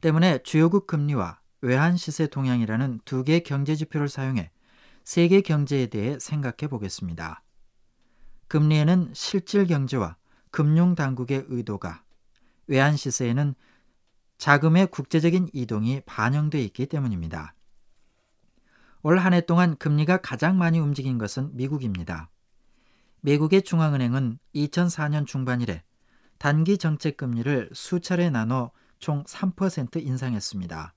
때문에 주요국 금리와 외환 시세 동향이라는 두 개의 경제 지표를 사용해 세계 경제에 대해 생각해 보겠습니다. 금리에는 실질 경제와 금융 당국의 의도가, 외환 시세에는 자금의 국제적인 이동이 반영돼 있기 때문입니다. 올 한 해 동안 금리가 가장 많이 움직인 것은 미국입니다. 미국의 중앙은행은 2004년 중반 이래 단기 정책 금리를 수차례 나눠 총 3% 인상했습니다.